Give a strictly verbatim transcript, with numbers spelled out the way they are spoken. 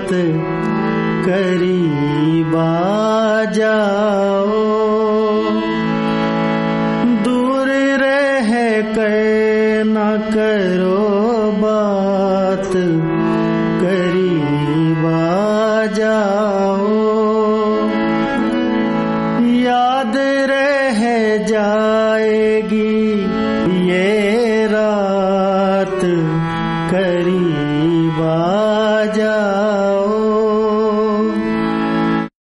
बात करीब आ जाओ, दूर रह कर न करो बात करीब आ जाओ, याद रह जाएगी